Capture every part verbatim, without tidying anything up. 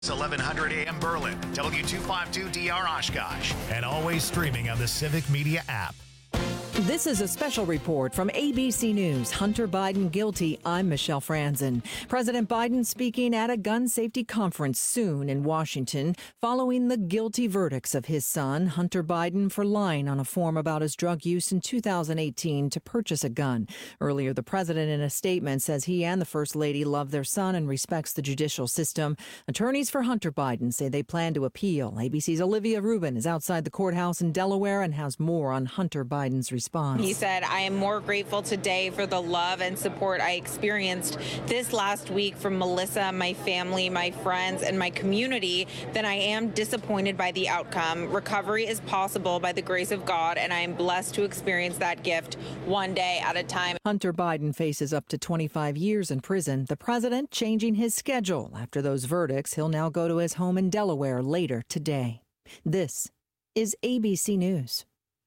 eleven hundred A M Berlin, W two fifty-two D R Oshkosh, and always streaming on the Civic Media app. This is a special report from A B C News. Hunter Biden guilty. I'm Michelle Franzen. President Biden speaking at a gun safety conference soon in Washington following the guilty verdicts of his son, Hunter Biden, for lying on a form about his drug use in two thousand eighteen to purchase a gun. Earlier, the president in a statement says he and the first lady love their son and respects the judicial system. Attorneys for Hunter Biden say they plan to appeal. A B C's Olivia Rubin is outside the courthouse in Delaware and has more on Hunter Biden's response. He said, I am more grateful today for the love and support I experienced this last week from Melissa, my family, my friends, and my community than I am disappointed by the outcome. Recovery is possible by the grace of God, and I am blessed to experience that gift one day at a time. Hunter Biden faces up to twenty-five years in prison. The president changing his schedule. After those verdicts, he'll now go to his home in Delaware later today. This is A B C News.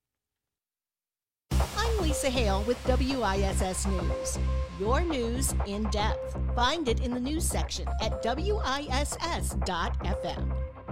I'm Lisa Hale with W I S S News. Your news in depth. Find it in the news section at W I S S dot F M.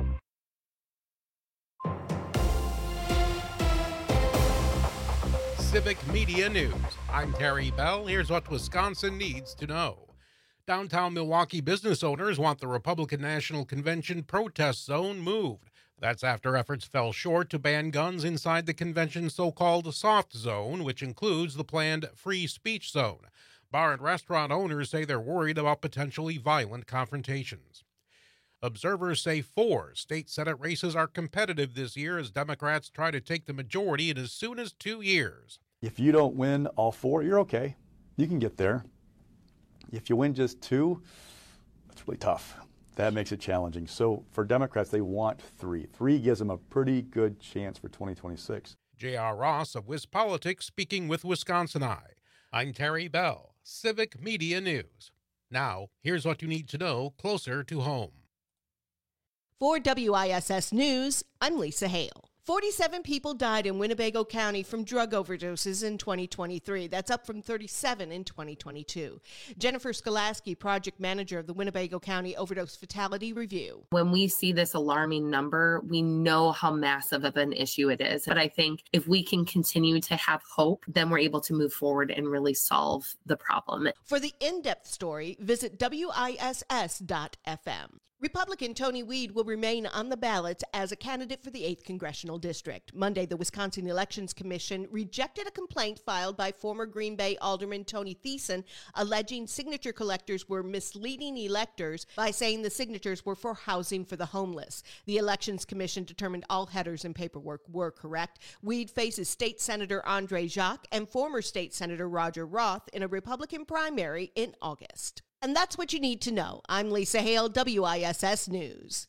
Civic Media News. I'm Terry Bell. Here's what Wisconsin needs to know. Downtown Milwaukee business owners want the Republican National Convention protest zone moved. That's after efforts fell short to ban guns inside the convention's so-called soft zone, which includes the planned free speech zone. Bar and restaurant owners say they're worried about potentially violent confrontations. Observers say four state Senate races are competitive this year as Democrats try to take the majority in as soon as two years. If you don't win all four, you're okay. You can get there. If you win just two, it's really tough. That makes it challenging. So for Democrats, they want three. Three gives them a pretty good chance for twenty twenty-six. J R. Ross of WisPolitics speaking with Wisconsin Eye. I'm Terry Bell, Civic Media News. Now, here's what you need to know closer to home. For W I S S News, I'm Lisa Hale. forty-seven people died in Winnebago County from drug overdoses in twenty twenty-three. That's up from thirty-seven in twenty twenty-two. Jennifer Skolaski, project manager of the Winnebago County Overdose Fatality Review. When we see this alarming number, we know how massive of an issue it is. But I think if we can continue to have hope, then we're able to move forward and really solve the problem. For the in-depth story, visit W I S S dot F M. Republican Tony Weed will remain on the ballot as a candidate for the eighth Congressional District. Monday, the Wisconsin Elections Commission rejected a complaint filed by former Green Bay Alderman Tony Thiessen alleging signature collectors were misleading electors by saying the signatures were for housing for the homeless. The Elections Commission determined all headers and paperwork were correct. Weed faces State Senator Andre Jacques and former State Senator Roger Roth in a Republican primary in August. And that's what you need to know. I'm Lisa Hale, W I S S News.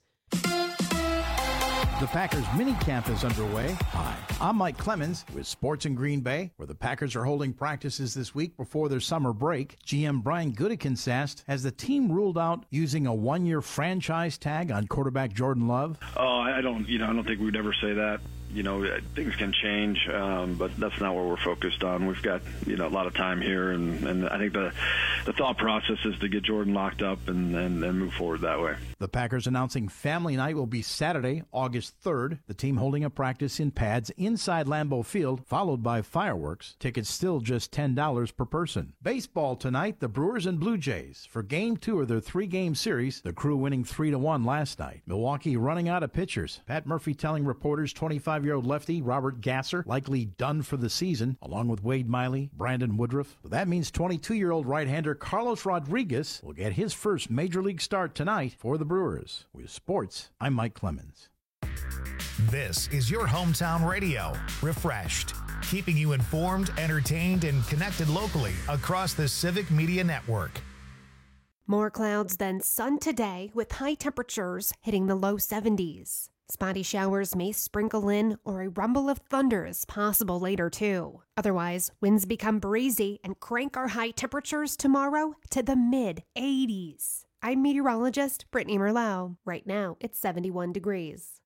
The Packers minicamp is underway. Hi, I'm Mike Clemens with Sports in Green Bay, where the Packers are holding practices this week before their summer break. G M Brian Gutekunst asked, has the team ruled out using a one-year franchise tag on quarterback Jordan Love? Oh, I don't, you know, I don't think we'd ever say that. You know, things can change, um, but that's not what we're focused on. We've got, you know, a lot of time here, and, and I think the the thought process is to get Jordan locked up and, and, and move forward that way. The Packers announcing family night will be Saturday, August third. The team holding a practice in pads inside Lambeau Field, followed by fireworks. Tickets still just ten dollars per person. Baseball tonight, the Brewers and Blue Jays. For game two of their three-game series, the Crew winning three to one last night. Milwaukee running out of pitchers. Pat Murphy telling reporters twenty-five-year-old lefty Robert Gasser likely done for the season, along with Wade Miley, Brandon Woodruff. But that means twenty-two-year-old right-hander Carlos Rodriguez will get his first major league start tonight for the Brewers. With sports, I'm Mike Clemens. This is your hometown radio, Refreshed, keeping you informed, entertained, and connected locally across the Civic Media Network. More clouds than sun today, with high temperatures hitting the low seventies. Spotty showers may sprinkle in, or a rumble of thunder is possible later too. Otherwise, winds become breezy and crank our high temperatures tomorrow to the mid eighties. I'm meteorologist Brittany Merlot. Right now, it's seventy-one degrees.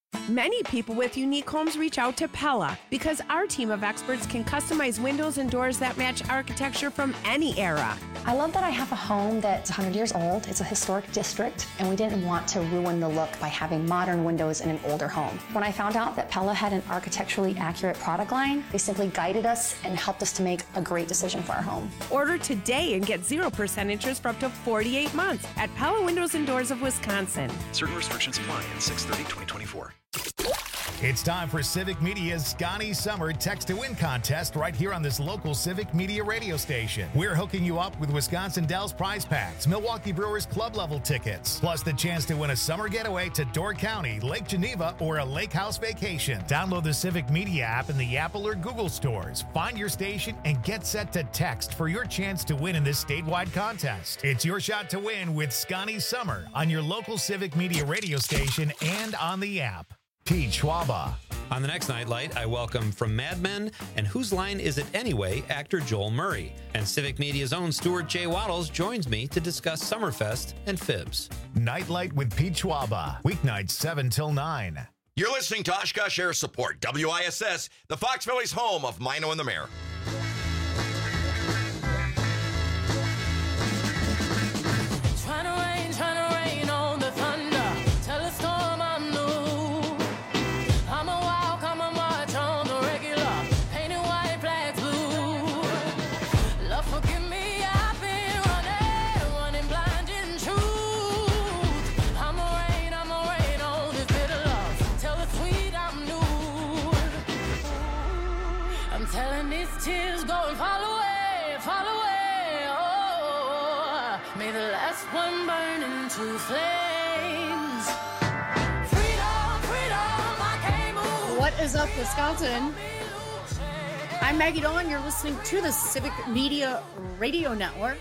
Many people with unique homes reach out to Pella because our team of experts can customize windows and doors that match architecture from any era. I love that I have a home that's one hundred years old. It's a historic district, and we didn't want to ruin the look by having modern windows in an older home. When I found out that Pella had an architecturally accurate product line, they simply guided us and helped us to make a great decision for our home. Order today and get zero percent interest for up to forty-eight months at Pella Windows and Doors of Wisconsin. Certain restrictions apply at six thirty twenty twenty-four. It's time for Civic Media's Scotty Summer Text to Win contest right here on this local Civic Media radio station. We're hooking you up with Wisconsin Dells prize packs, Milwaukee Brewers club level tickets, plus the chance to win a summer getaway to Door County, Lake Geneva, or a lake house vacation. Download the Civic Media app in the Apple or Google stores. Find your station and get set to text for your chance to win in this statewide contest. It's your shot to win with Scotty Summer on your local Civic Media radio station and on the app. Pete Schwaba. On the next Nightlight, I welcome from Mad Men and Whose Line Is It Anyway, actor Joel Murray. And Civic Media's own Stuart J. Waddles joins me to discuss Summerfest and Fibs. Nightlight with Pete Schwaba, weeknights seven till nine. You're listening to Oshkosh Air Support, W I S S, the Fox Valley's home of Mino and the Mayor. Tears going fall away, fall away. Oh, may the last one burn into flames. Freedom, freedom, I can't move. What is up, Wisconsin? I'm Maggie Dawn. You're listening to the Civic Media Radio Network.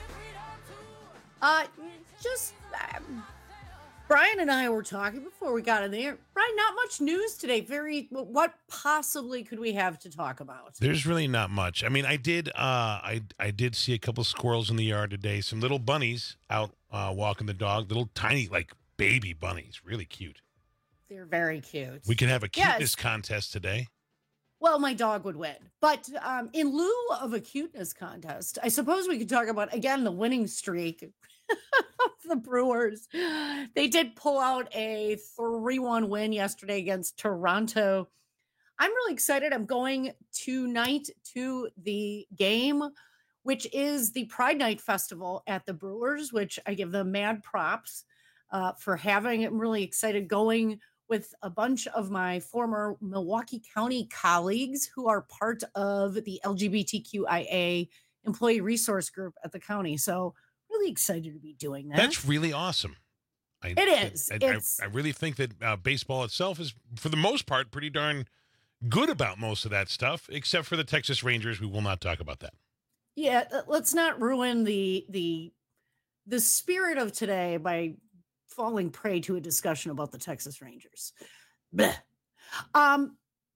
Uh, just um, Brian and I were talking before we got in there. Brian, not much news today. Very, what possibly could we have to talk about? There's really not much. I mean, I did, uh, I I did see a couple squirrels in the yard today. Some little bunnies out uh, walking the dog. Little tiny, like baby bunnies, really cute. They're very cute. We could have a cuteness yes. contest today. Well, my dog would win. But um, in lieu of a cuteness contest, I suppose we could talk about, again, the winning streak of the Brewers. They did pull out a three one win yesterday against Toronto. I'm really excited. I'm going tonight to the game, which is the Pride Night Festival at the Brewers, which I give them mad props uh, for having. I'm really excited going with a bunch of my former Milwaukee County colleagues who are part of the L G B T Q I A employee resource group at the county. So really excited to be doing that. That's really awesome. I, it is. I, I, it's, I, I really think that uh, baseball itself is, for the most part, pretty darn good about most of that stuff, except for the Texas Rangers. We will not talk about that. Yeah, let's not ruin the the the spirit of today by falling prey to a discussion about the Texas Rangers. Blech. Um,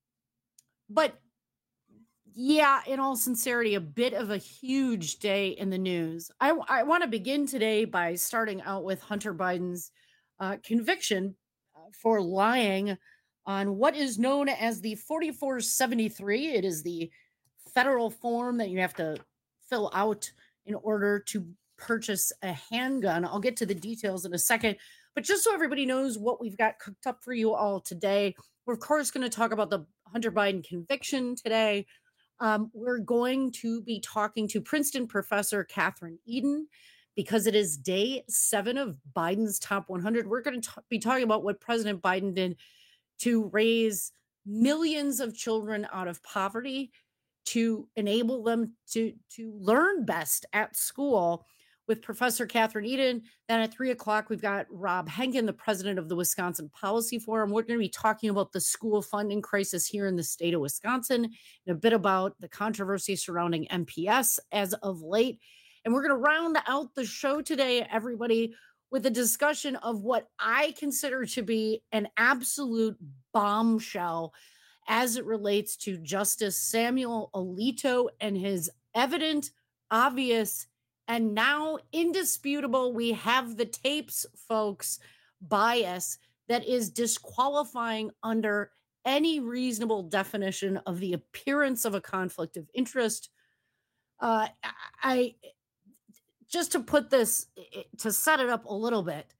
but yeah, in all sincerity, a bit of a huge day in the news. I, I want to begin today by starting out with Hunter Biden's uh, conviction for lying on what is known as the forty-four seventy-three. It is the federal form that you have to fill out in order to purchase a handgun. I'll get to the details in a second, but just so everybody knows what we've got cooked up for you all today, we're of course going to talk about the Hunter Biden conviction today. Um, we're going to be talking to Princeton professor Catherine Eden because it is day seven of Biden's top one hundred. We're going to t- be talking about what President Biden did to raise millions of children out of poverty, to enable them to, to learn best at school with Professor Catherine Eden. Then at three o'clock, we've got Rob Henkin, the president of the Wisconsin Policy Forum. We're going to be talking about the school funding crisis here in the state of Wisconsin and a bit about the controversy surrounding M P S as of late. And we're going to round out the show today, everybody, with a discussion of what I consider to be an absolute bombshell as it relates to Justice Samuel Alito and his evident, obvious, and now indisputable, we have the tapes, folks, bias that is disqualifying under any reasonable definition of the appearance of a conflict of interest. Uh, I just to put this, to set it up a little bit,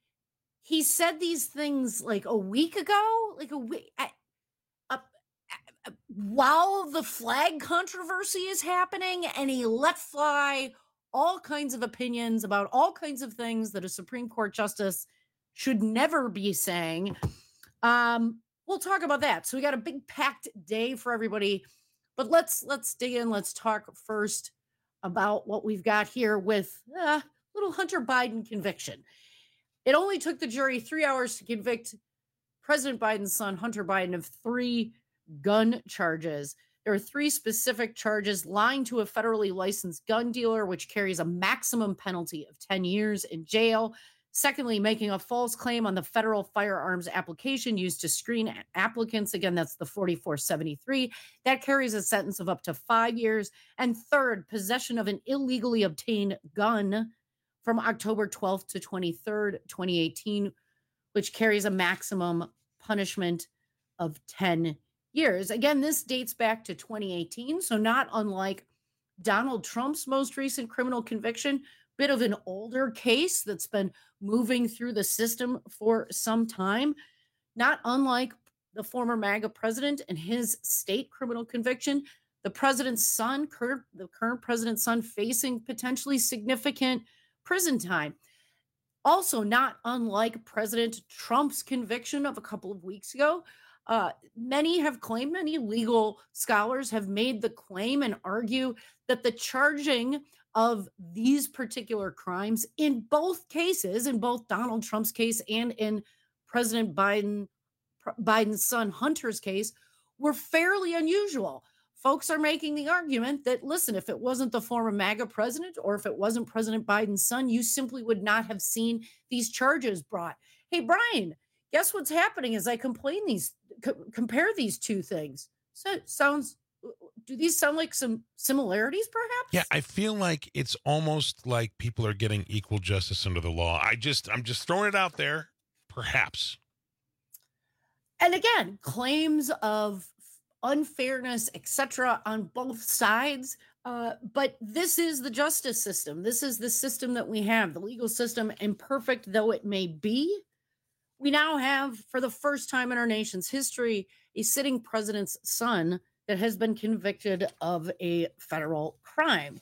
he said these things like a week ago, like a week, I, uh, uh, while the flag controversy is happening, and he let fly all kinds of opinions about all kinds of things that a Supreme Court justice should never be saying. Um, we'll talk about that. So we got a big packed day for everybody, but let's let's dig in. Let's talk first about what we've got here with uh, little Hunter Biden conviction. It only took the jury three hours to convict President Biden's son, Hunter Biden, of three gun charges. There are three specific charges: lying to a federally licensed gun dealer, which carries a maximum penalty of ten years in jail. Secondly, making a false claim on the federal firearms application used to screen applicants. Again, that's the forty-four seventy-three. That carries a sentence of up to five years. And third, possession of an illegally obtained gun from October twelfth to twenty-third, twenty eighteen, which carries a maximum punishment of ten years. Again, this dates back to twenty eighteen, so not unlike Donald Trump's most recent criminal conviction. Bit of an older case that's been moving through the system for some time. Not unlike the former MAGA president and his state criminal conviction. The president's son, current, the current president's son, facing potentially significant prison time. Also, not unlike President Trump's conviction of a couple of weeks ago. Uh, many have claimed, many legal scholars have made the claim and argue that the charging of these particular crimes in both cases, in both Donald Trump's case and in President Biden, Biden's son Hunter's case, were fairly unusual. Folks are making the argument that, listen, if it wasn't the former MAGA president or if it wasn't President Biden's son, you simply would not have seen these charges brought. Hey, Brian, guess what's happening as I complain these, co- compare these two things? So sounds... Do these sound like some similarities, perhaps? Yeah, I feel like it's almost like people are getting equal justice under the law. I just, I'm just throwing it out there, perhaps. And again, claims of unfairness, et cetera, on both sides. Uh, but this is the justice system. This is the system that we have, the legal system, imperfect though it may be. We now have, for the first time in our nation's history, a sitting president's son that has been convicted of a federal crime.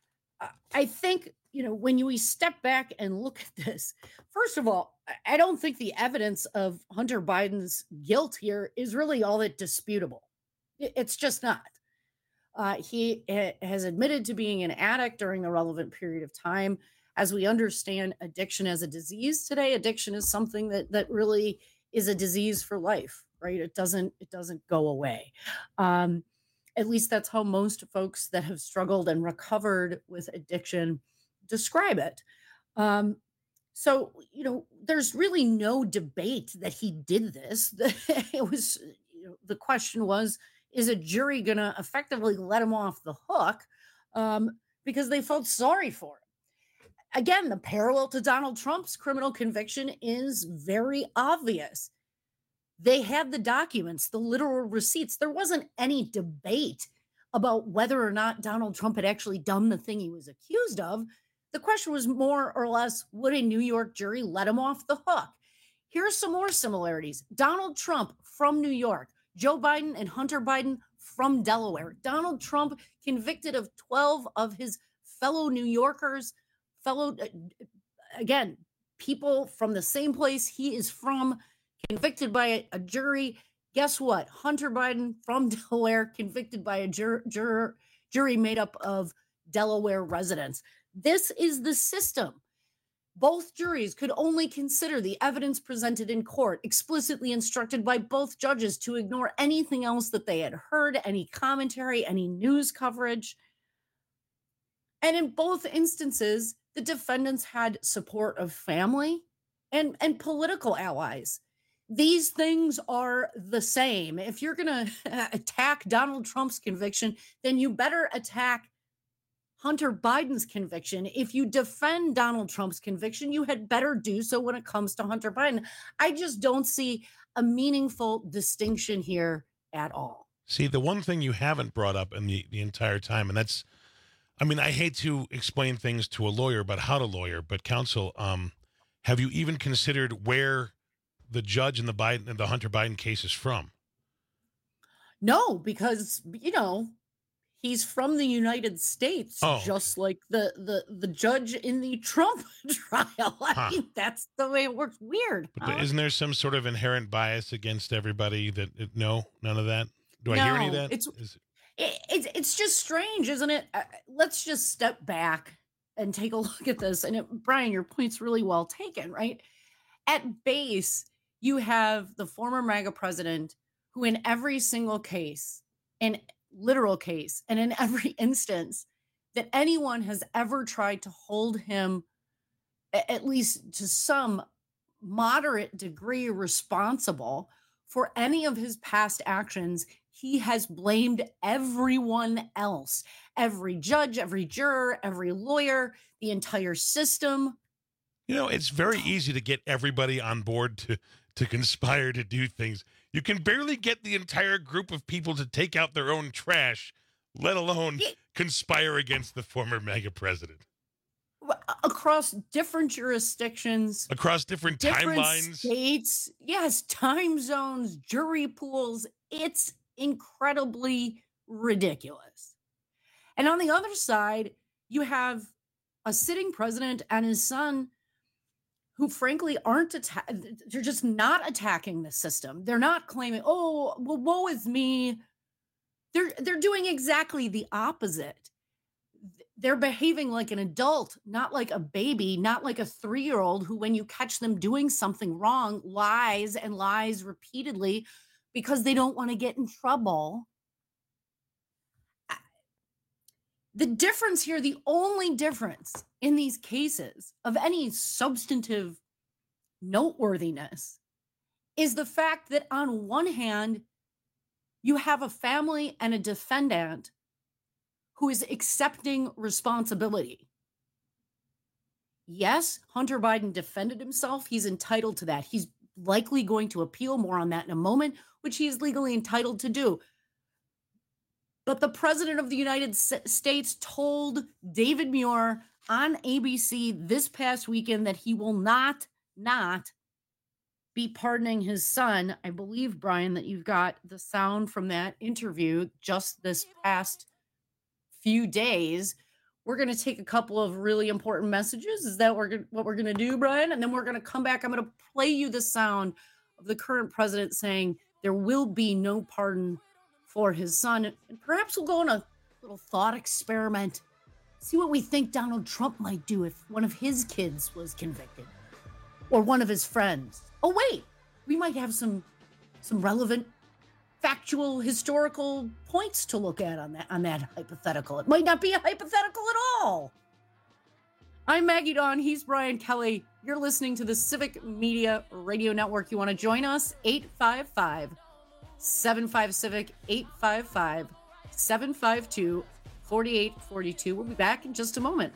I think, you know, when we step back and look at this, first of all, I don't think the evidence of Hunter Biden's guilt here is really all that disputable. It's just not. Uh, he has admitted to being an addict during the relevant period of time. As we understand addiction as a disease today, addiction is something that that really is a disease for life. Right? It doesn't, it doesn't go away. Um, at least that's how most folks that have struggled and recovered with addiction describe it. Um, so, you know, there's really no debate that he did this. It was, you know, the question was, is a jury going to effectively let him off the hook um, because they felt sorry for him? Again, the parallel to Donald Trump's criminal conviction is very obvious. They had the documents, the literal receipts. There wasn't any debate about whether or not Donald Trump had actually done the thing he was accused of. The question was more or less, would a New York jury let him off the hook? Here's some more similarities. Donald Trump from New York, Joe Biden and Hunter Biden from Delaware. Donald Trump convicted of twelve of his fellow New Yorkers, fellow, again, people from the same place he is from, convicted by a, a jury. Guess what? Hunter Biden from Delaware, convicted by a jur, jur, jury made up of Delaware residents. This is the system. Both juries could only consider the evidence presented in court, explicitly instructed by both judges to ignore anything else that they had heard, any commentary, any news coverage. And in both instances, the defendants had support of family and, and political allies. These things are the same. If you're going to attack Donald Trump's conviction, then you better attack Hunter Biden's conviction. If you defend Donald Trump's conviction, you had better do so when it comes to Hunter Biden. I just don't see a meaningful distinction here at all. See, the one thing you haven't brought up in the, the entire time, and that's, I mean, I hate to explain things to a lawyer about how to lawyer, but counsel, um, have you even considered where the judge in the Biden, the Hunter Biden case is from? No, because, you know, he's from the United States, oh. just like the, the, the judge in the Trump trial. I Huh. mean, that's the way it works. Weird. But huh? isn't there some sort of inherent bias against everybody that, it, no, none of that? Do I hear any of No, that? It's, Is- it, it's, it's just strange, isn't it? Uh, let's just step back and take a look at this. And it, Brian, your point's really well taken, right? At base, you have the former MAGA president who in every single case, in literal case, and in every instance that anyone has ever tried to hold him, a- at least to some moderate degree, responsible for any of his past actions, he has blamed everyone else, every judge, every juror, every lawyer, the entire system. You know, it's very easy to get everybody on board to, to conspire to do things. You can barely get the entire group of people to take out their own trash, let alone conspire against the former MAGA president. Across different jurisdictions, Across different, different timelines. states, yes, time zones, jury pools. It's incredibly ridiculous. And on the other side, you have a sitting president and his son who frankly aren't atta- they're just not attacking the system. They're not claiming, oh, well, woe is me. They're they're doing exactly the opposite. They're behaving like an adult, not like a baby, not like a three-year-old who, when you catch them doing something wrong, lies and lies repeatedly because they don't want to get in trouble. The difference here, the only difference in these cases of any substantive noteworthiness is the fact that on one hand, you have a family and a defendant who is accepting responsibility. Yes, Hunter Biden defended himself. He's entitled to that. He's likely going to appeal, more on that in a moment, which he is legally entitled to do. But the president of the United States told David Muir on A B C this past weekend that he will not, not be pardoning his son. I believe, Brian, that you've got the sound from that interview just this past few days. We're going to take a couple of really important messages. Is that what we're going to do, Brian? And then we're going to come back. I'm going to play you the sound of the current president saying there will be no pardon for his son. And perhaps we'll go on a little thought experiment. See what we think Donald Trump might do if one of his kids was convicted or one of his friends. Oh, wait, we might have some some relevant factual historical points to look at on that on that hypothetical. It might not be a hypothetical at all. I'm Maggie Dawn. He's Brian Kelly. You're listening to the Civic Media Radio Network. You want to join us? eight five five, seven five Civic, eight five five, seven five two, four eight four two. We'll be back in just a moment.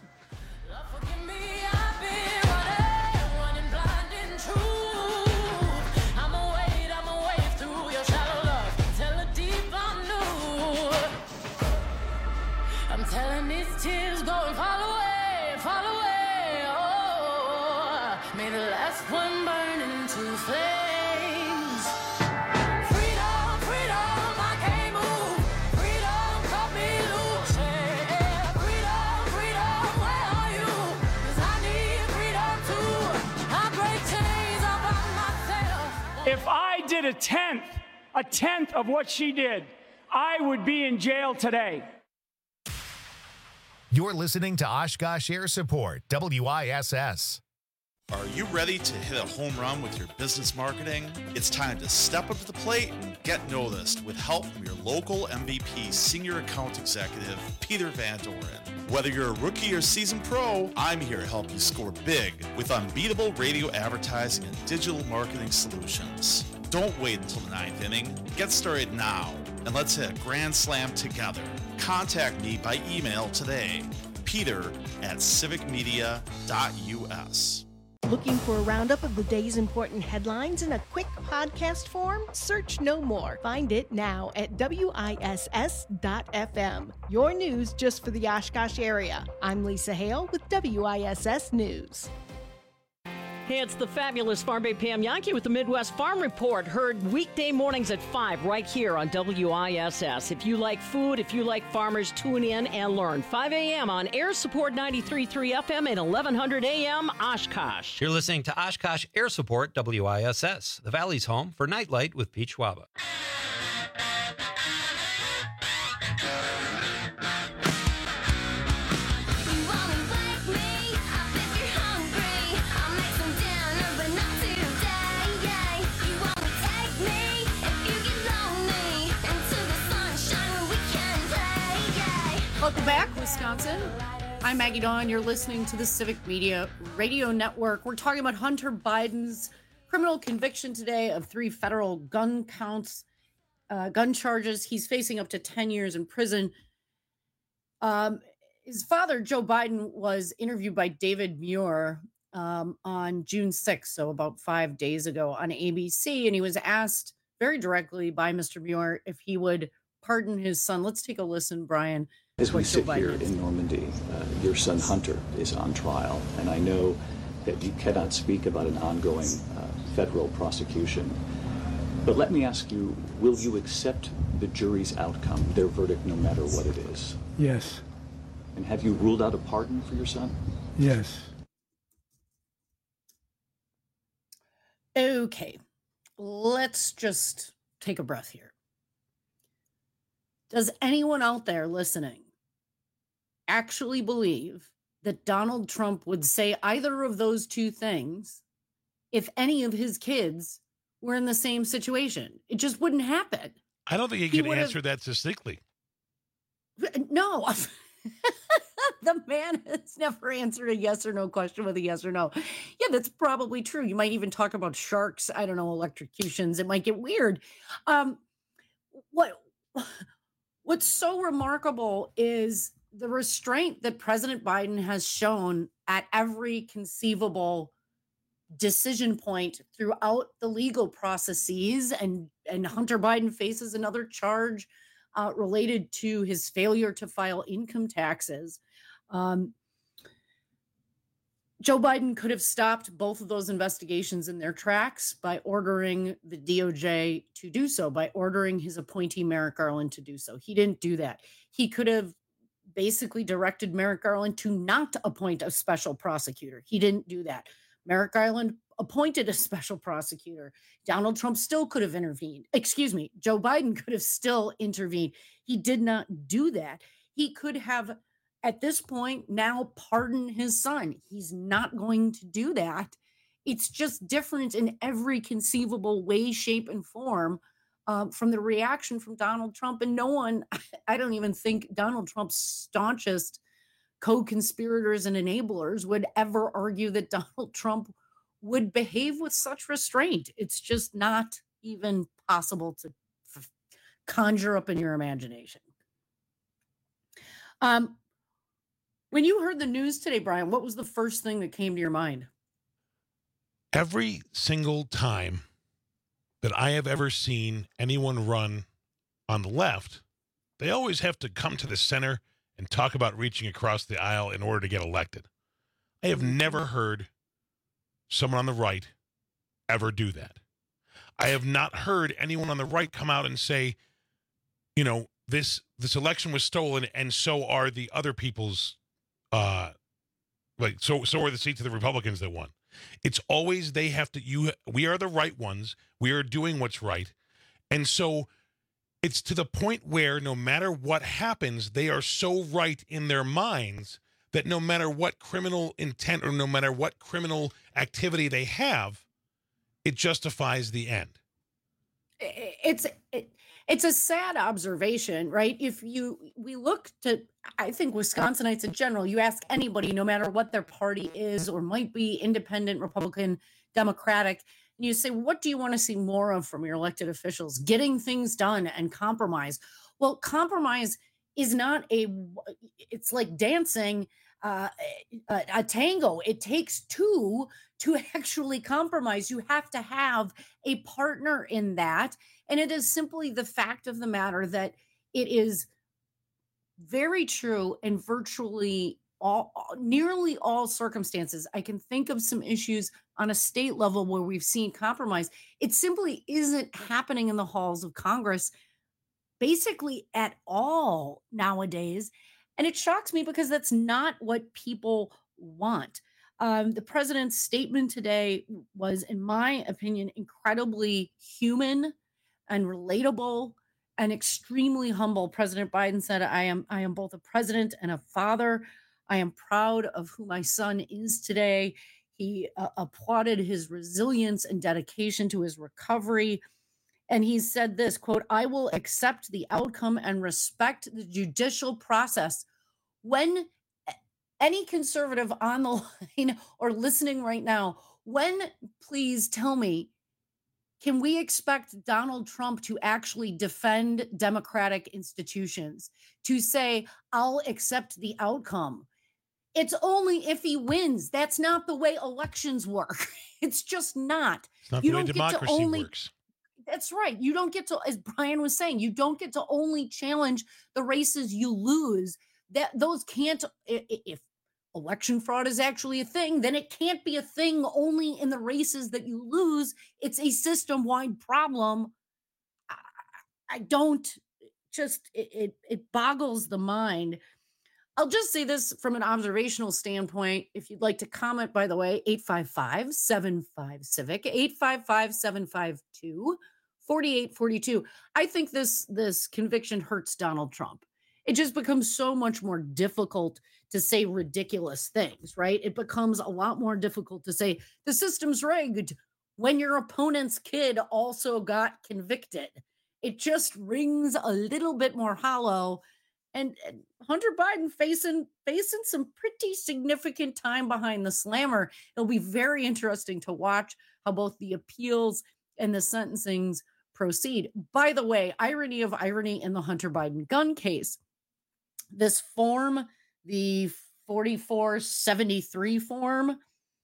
Telling these tears go and fall away, fall away. Oh, may the last one burn into flames. Freedom, freedom, I can't move. Freedom, cut me loose. Yeah. Freedom, freedom, where are you? 'Cause I need freedom too. I break chains all by myself. If I did a tenth, a tenth of what she did, I would be in jail today. You're listening to Oshkosh Air Support, W I S S. Are you ready to hit a home run with your business marketing? It's time to step up to the plate and get noticed with help from your local M V P Senior Account Executive, Peter Van Doren. Whether you're a rookie or seasoned pro, I'm here to help you score big with unbeatable radio advertising and digital marketing solutions. Don't wait until the ninth inning. Get started now, and let's hit a grand slam together. Contact me by email today. Peter at civic media dot u s. Looking for a roundup of the day's important headlines in a quick podcast form? Search No More. Find it now at W I S S dot F M. Your news just for the Oshkosh area. I'm Lisa Hale with W I S S News. Hey, it's the fabulous Farm Bay Pam Yankee with the Midwest Farm Report. Heard weekday mornings at five right here on W I S S. If you like food, if you like farmers, tune in and learn. five a.m. on Air Support ninety-three point three F M and eleven hundred A M Oshkosh. You're listening to Oshkosh Air Support W I S S, the Valley's home for Nightlight with Pete Schwaba. Welcome back, Wisconsin. I'm Maggie Dawn. You're listening to the Civic Media Radio Network. We're talking about Hunter Biden's criminal conviction today of three federal gun counts, uh, gun charges. He's facing up to ten years in prison. Um, his father, Joe Biden, was interviewed by David Muir um, on June sixth, so about five days ago on A B C, and he was asked very directly by Mister Muir if he would pardon his son. Let's take a listen, Brian. As we sit here in Normandy, uh, your son Hunter is on trial, and I know that you cannot speak about an ongoing uh, federal prosecution. But let me ask you, will you accept the jury's outcome, their verdict, no matter what it is? Yes. And have you ruled out a pardon for your son? Yes. Okay, let's just take a breath here. Does anyone out there listening actually believe that Donald Trump would say either of those two things if any of his kids were in the same situation? It just wouldn't happen. I don't think he, He could would've- answer that succinctly. No. The man has never answered a yes or no question with a yes or no. Yeah, that's probably true. You might even talk about sharks. I don't know, electrocutions. It might get weird. Um, what What's so remarkable is the restraint that President Biden has shown at every conceivable decision point throughout the legal processes, and, and Hunter Biden faces another charge uh, related to his failure to file income taxes. Um, Joe Biden could have stopped both of those investigations in their tracks by ordering the D O J to do so, by ordering his appointee Merrick Garland to do so. He didn't do that. He could have basically directed Merrick Garland to not appoint a special prosecutor. He didn't do that. Merrick Garland appointed a special prosecutor. Donald Trump still could have intervened. Excuse me, Joe Biden could have still intervened. He did not do that. He could have, at this point, now pardon his son. He's not going to do that. It's just different in every conceivable way, shape, and form um, from the reaction from Donald Trump. And no one, I don't even think Donald Trump's staunchest co-conspirators and enablers would ever argue that Donald Trump would behave with such restraint. It's just not even possible to f- conjure up in your imagination. Um, When you heard the news today, Brian, what was the first thing that came to your mind? Every single time that I have ever seen anyone run on the left, they always have to come to the center and talk about reaching across the aisle in order to get elected. I have never heard someone on the right ever do that. I have not heard anyone on the right come out and say, you know, this this election was stolen, and so are the other people's Uh, like so, so are the seats of the Republicans that won. It's always they have to. You, we are the right ones. We are doing what's right, and so it's to the point where no matter what happens, they are so right in their minds that no matter what criminal intent or no matter what criminal activity they have, it justifies the end. It's it, it's a sad observation, right? If you we look to, I think Wisconsinites in general, you ask anybody, no matter what their party is or might be, independent, Republican, Democratic, and you say, what do you want to see more of from your elected officials? Getting things done and compromise. Well, compromise is not a, it's like dancing uh, a, a tango. It takes two to actually compromise. You have to have a partner in that. And it is simply the fact of the matter that it is very true in virtually all, nearly all circumstances. I can think of some issues on a state level where we've seen compromise. It simply isn't happening in the halls of Congress basically at all nowadays. And it shocks me because that's not what people want. Um, the president's statement today was, in my opinion, incredibly human and relatable and extremely humble. President Biden said, I am, I am both a president and a father. I am proud of who my son is today. He uh, applauded his resilience and dedication to his recovery. And he said this, quote, I will accept the outcome and respect the judicial process. When any conservative on the line or listening right now, when, please tell me, can we expect Donald Trump to actually defend democratic institutions, to say, I'll accept the outcome? It's only if he wins. That's not the way elections work. It's just not. It's not you the way don't democracy get to only, works. That's right. You don't get to, as Brian was saying, you don't get to only challenge the races you lose. That those can't, if election fraud is actually a thing, then it can't be a thing only in the races that you lose. It's a system-wide problem. I, I don't just, it, it, it boggles the mind. I'll just say this from an observational standpoint. If you'd like to comment, by the way, eight five five, seven five, civic, eight five five, seven five two, four eight four two. I think this, this conviction hurts Donald Trump. It just becomes so much more difficult to say ridiculous things, right? It becomes a lot more difficult to say the system's rigged when your opponent's kid also got convicted. It just rings a little bit more hollow. And, and Hunter Biden facing facing some pretty significant time behind the slammer. It'll be very interesting to watch how both the appeals and the sentencings proceed. By the way, irony of irony in the Hunter Biden gun case. This form, the forty-four seventy-three form,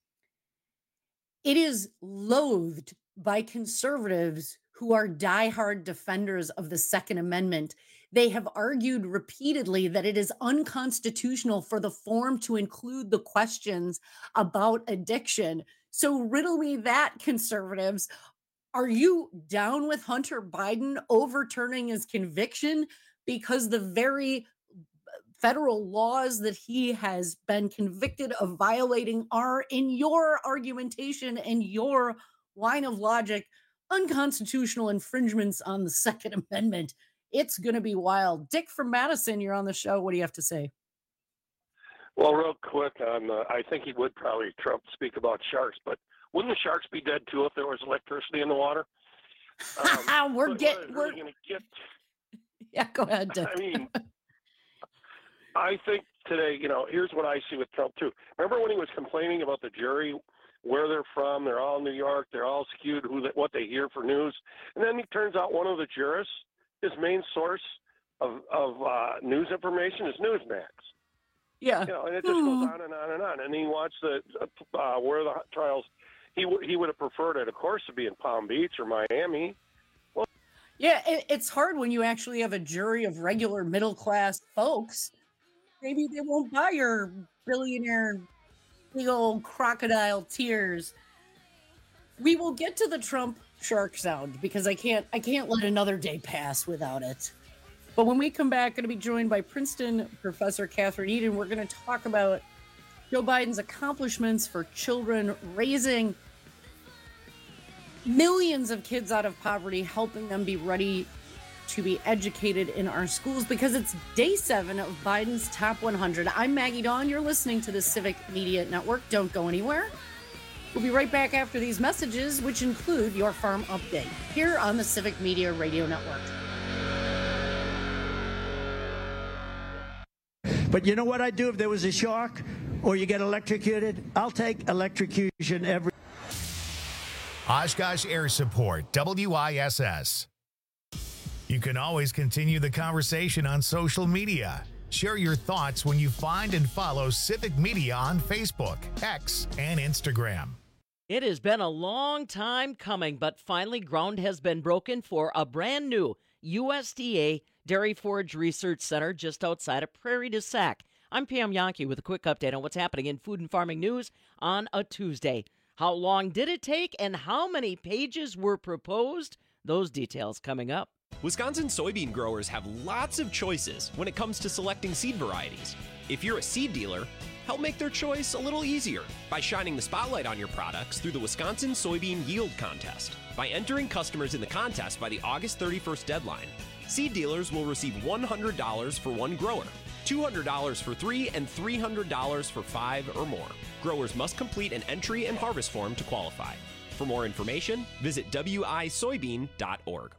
it is loathed by conservatives who are diehard defenders of the Second Amendment. They have argued repeatedly that it is unconstitutional for the form to include the questions about addiction. So riddle me that, conservatives. Are you down with Hunter Biden overturning his conviction because the very federal laws that he has been convicted of violating are, in your argumentation and your line of logic, unconstitutional infringements on the Second Amendment? It's going to be wild. Dick from Madison, you're on the show. What do you have to say? Well, real quick, on uh, I think he would probably Trump speak about sharks, but wouldn't the sharks be dead too if there was electricity in the water? Um, we're getting we're going to get. Yeah, go ahead, Dick. I mean, I think today, you know, here's what I see with Trump too. Remember when he was complaining about the jury, where they're from? They're all New York. They're all skewed who they, what they hear for news, and then it turns out one of the jurists, his main source of of uh, news information is Newsmax. Yeah, you know, and it just goes on and on and on. And he wants the uh, where the trials. He w- he would have preferred it, of course, to be in Palm Beach or Miami. Well, yeah, it, it's hard when you actually have a jury of regular middle class folks. Maybe they won't buy your billionaire big old crocodile tears. We will get to the Trump shark sound because I can't I can't let another day pass without it. But when we come back, going to be joined by Princeton professor Catherine Eden. We're going to talk about Joe Biden's accomplishments for children, raising millions of kids out of poverty, helping them be ready to be educated in our schools, because it's day seven of Biden's Top one hundred. I'm Maggie Dawn. You're listening to the Civic Media Network. Don't go anywhere. We'll be right back after these messages, which include your farm update here on the Civic Media Radio Network. But you know what I'd do if there was a shark or you get electrocuted? I'll take electrocution every... Oshkosh Air Support, W I S S. You can always continue the conversation on social media. Share your thoughts when you find and follow Civic Media on Facebook, X, and Instagram. It has been a long time coming, but finally ground has been broken for a brand new U S D A Dairy Forage Research Center just outside of Prairie du Sac. I'm Pam Yankee with a quick update on what's happening in food and farming news on a Tuesday. How long did it take and how many pages were proposed? Those details coming up. Wisconsin soybean growers have lots of choices when it comes to selecting seed varieties. If you're a seed dealer, help make their choice a little easier by shining the spotlight on your products through the Wisconsin Soybean Yield Contest. By entering customers in the contest by the August thirty-first deadline, seed dealers will receive one hundred dollars for one grower, two hundred dollars for three, and three hundred dollars for five or more. Growers must complete an entry and harvest form to qualify. For more information, visit w i soybean dot org.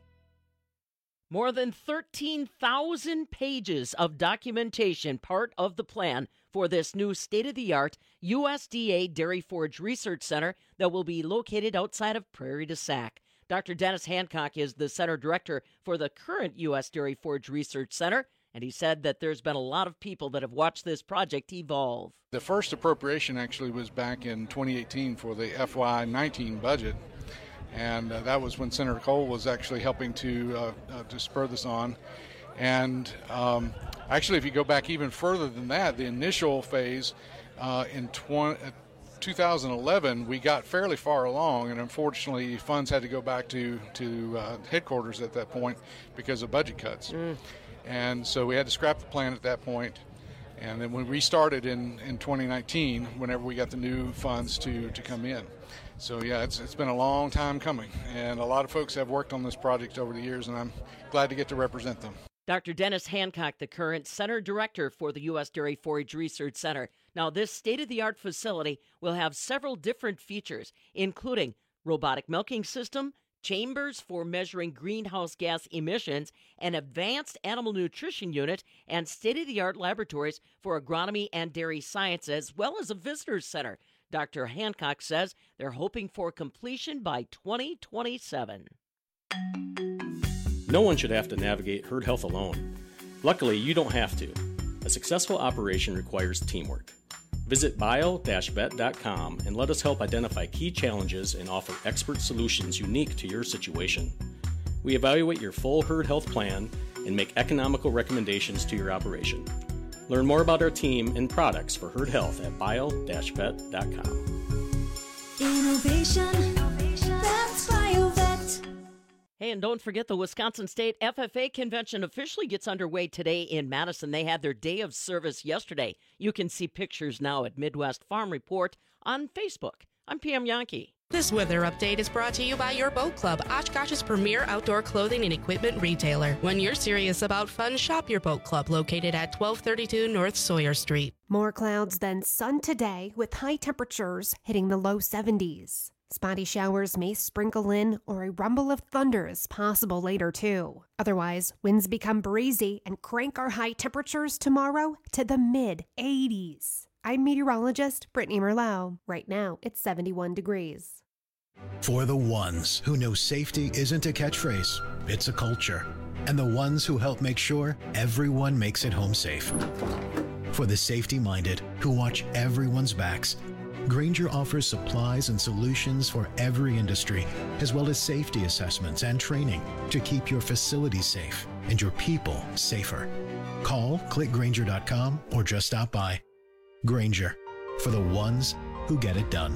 More than thirteen thousand pages of documentation, part of the plan for this new state-of-the-art U S D A Dairy Forage Research Center that will be located outside of Prairie du Sac. Doctor Dennis Hancock is the center director for the current U S Dairy Forage Research Center, and he said that there's been a lot of people that have watched this project evolve. The first appropriation actually was back in twenty eighteen for the F Y nineteen budget. And uh, that was when Senator Cole was actually helping to uh, uh, to spur this on. And um, actually, if you go back even further than that, the initial phase uh, in twenty, uh, two thousand eleven, we got fairly far along, and unfortunately, funds had to go back to to uh, headquarters at that point because of budget cuts. Mm. And so we had to scrap the plan at that point. And then we restarted in, in twenty nineteen, whenever we got the new funds to, to come in. So, yeah, it's it's been a long time coming, and a lot of folks have worked on this project over the years, and I'm glad to get to represent them. Doctor Dennis Hancock, the current center director for the U S Dairy Forage Research Center. Now, this state-of-the-art facility will have several different features, including robotic milking system, chambers for measuring greenhouse gas emissions, an advanced animal nutrition unit, and state-of-the-art laboratories for agronomy and dairy science, as well as a visitors center. Doctor Hancock says they're hoping for completion by twenty twenty-seven. No one should have to navigate herd health alone. Luckily, you don't have to. A successful operation requires teamwork. Visit bio dash vet dot com and let us help identify key challenges and offer expert solutions unique to your situation. We evaluate your full herd health plan and make economical recommendations to your operation. Learn more about our team and products for herd health at bio dash vet dot com. Innovation, that's BioVet. Hey, and don't forget the Wisconsin State F F A Convention officially gets underway today in Madison. They had their day of service yesterday. You can see pictures now at Midwest Farm Report on Facebook. I'm Pam Yankee. This weather update is brought to you by your Boat Club, Oshkosh's premier outdoor clothing and equipment retailer. When you're serious about fun, shop your Boat Club, located at twelve thirty-two North Sawyer Street. More clouds than sun today, with high temperatures hitting the low seventies. Spotty showers may sprinkle in, or a rumble of thunder is possible later, too. Otherwise, winds become breezy and crank our high temperatures tomorrow to the mid eighties. I'm meteorologist Brittany Merlot. Right now, it's seventy-one degrees. For the ones who know safety isn't a catchphrase, it's a culture. And the ones who help make sure everyone makes it home safe. For the safety-minded who watch everyone's backs, Grainger offers supplies and solutions for every industry, as well as safety assessments and training to keep your facilities safe and your people safer. Call, click Grainger dot com, or just stop by. Grainger, for the ones who get it done.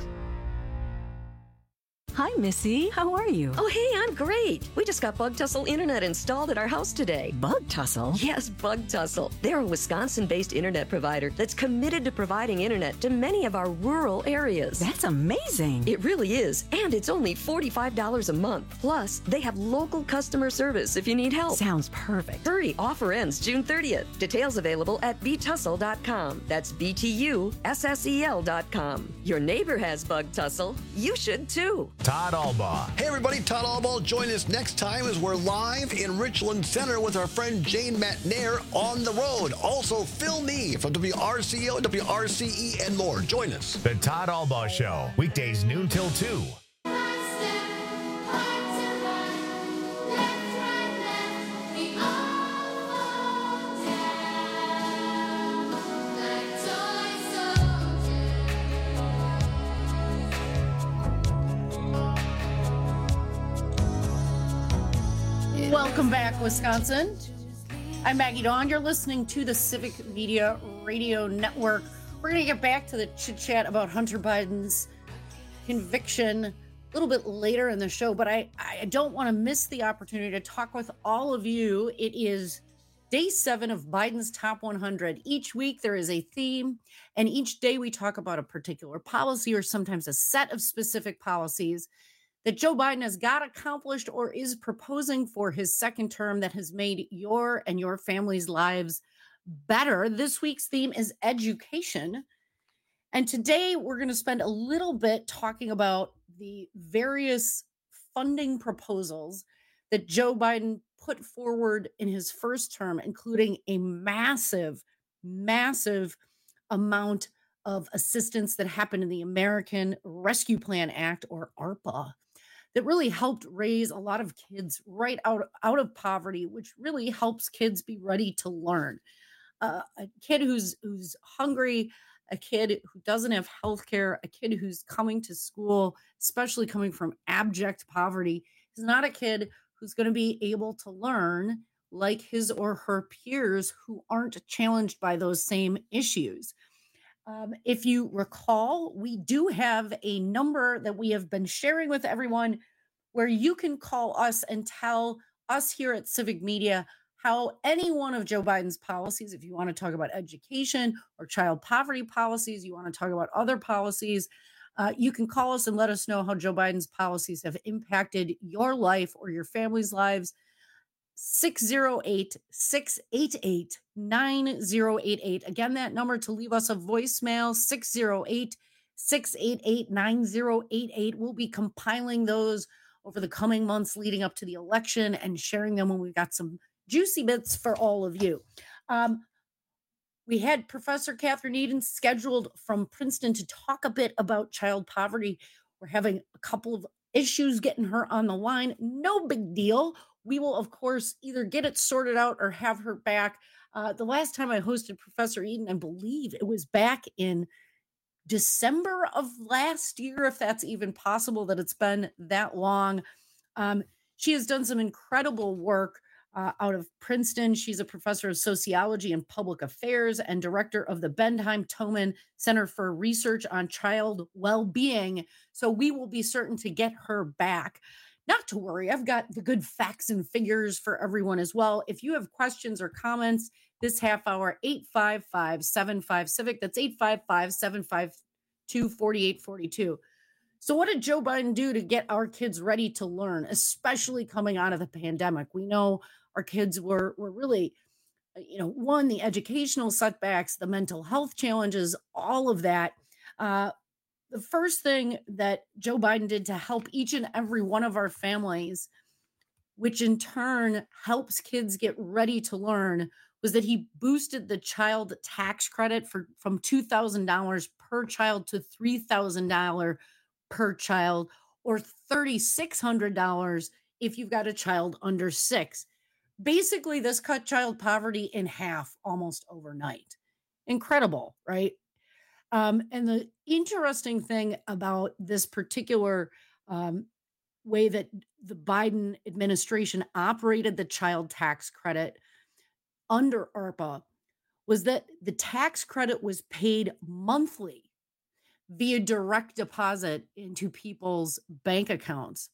Hi, Missy. How are you? Oh, hey, I'm great. We just got Bug Tussle Internet installed at our house today. Bug Tussle? Yes, Bug Tussle. They're a Wisconsin-based internet provider that's committed to providing internet to many of our rural areas. That's amazing. It really is, and it's only forty-five dollars a month. Plus, they have local customer service if you need help. Sounds perfect. Hurry, offer ends June thirtieth. Details available at b tussle dot com. That's B T U S S E L dot com. Your neighbor has Bug Tussle. You should, too. Todd Albaugh. Hey everybody, Todd Albaugh. Join us next time as we're live in Richland Center with our friend Jane Matnair on the road. Also, Phil Nee from W R C O, W R C E, and more. Join us. The Todd Albaugh Show, weekdays noon till two. Welcome back, Wisconsin. I'm Maggie Dawn. You're listening to the Civic Media Radio Network. We're going to get back to the chit-chat about Hunter Biden's conviction a little bit later in the show, but I, I don't want to miss the opportunity to talk with all of you. It is day seven of Biden's Top one hundred. Each week there is a theme, and each day we talk about a particular policy or sometimes a set of specific policies that Joe Biden has got accomplished or is proposing for his second term that has made your and your family's lives better. This week's theme is education. And today we're going to spend a little bit talking about the various funding proposals that Joe Biden put forward in his first term, including a massive, massive amount of assistance that happened in the American Rescue Plan Act, or ARPA, that really helped raise a lot of kids right out, out of poverty, which really helps kids be ready to learn. Uh, a kid who's who's hungry, a kid who doesn't have health care, a kid who's coming to school, especially coming from abject poverty, is not a kid who's going to be able to learn like his or her peers who aren't challenged by those same issues. Um, if you recall, we do have a number that we have been sharing with everyone where you can call us and tell us here at Civic Media how any one of Joe Biden's policies, if you want to talk about education or child poverty policies, you want to talk about other policies, uh, you can call us and let us know how Joe Biden's policies have impacted your life or your family's lives. six oh eight, six eight eight, nine oh eight eight. Again, that number to leave us a voicemail, six oh eight, six eight eight, nine oh eight eight. We'll be compiling those over the coming months leading up to the election and sharing them when we've got some juicy bits for all of you. Um, we had Professor Catherine Eden scheduled from Princeton to talk a bit about child poverty. We're having a couple of issues getting her on the line. No big deal. We will, of course, either get it sorted out or have her back. Uh, the last time I hosted Professor Eden, I believe it was back in December of last year, if that's even possible, that it's been that long. Um, she has done some incredible work uh, out of Princeton. She's a professor of sociology and public affairs and director of the Bendheim-Thoman Center for Research on Child Well-Being. So we will be certain to get her back. Not to worry, I've got the good facts and figures for everyone as well. If you have questions or comments this half hour, eight five five, seven five, CIVIC. That's eight five five, seven five two, four eight four two. So what did Joe Biden do to get our kids ready to learn, especially coming out of the pandemic? We know our kids were, were really, you know, one, the educational setbacks, the mental health challenges, all of that. Uh, The first thing that Joe Biden did to help each and every one of our families, which in turn helps kids get ready to learn, was that he boosted the child tax credit for from two thousand dollars per child to three thousand dollars per child, or three thousand six hundred dollars if you've got a child under six. Basically, this cut child poverty in half almost overnight. Incredible, right? Um, and the interesting thing about this particular um, way that the Biden administration operated the child tax credit under ARPA was that the tax credit was paid monthly via direct deposit into people's bank accounts.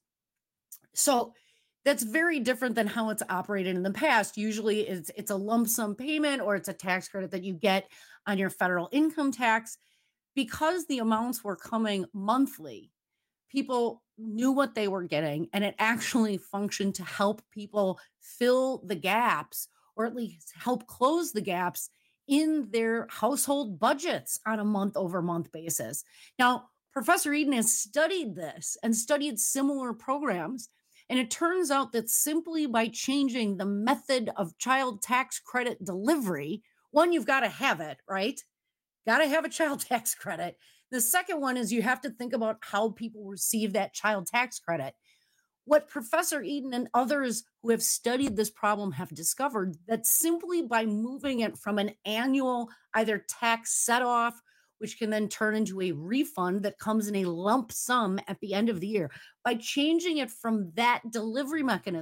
So that's very different than how it's operated in the past. Usually it's, it's a lump sum payment or it's a tax credit that you get on your federal income tax. Because the amounts were coming monthly, people knew what they were getting, and it actually functioned to help people fill the gaps, or at least help close the gaps in their household budgets on a month over month basis. Now, Professor Eden has studied this and studied similar programs, and it turns out that simply by changing the method of child tax credit delivery, one, you've got to have it, right? Got to have a child tax credit. The second one is you have to think about how people receive that child tax credit. What Professor Eden and others who have studied this problem have discovered that simply by moving it from an annual either tax set-off, which can then turn into a refund that comes in a lump sum at the end of the year, by changing it from that delivery mechanism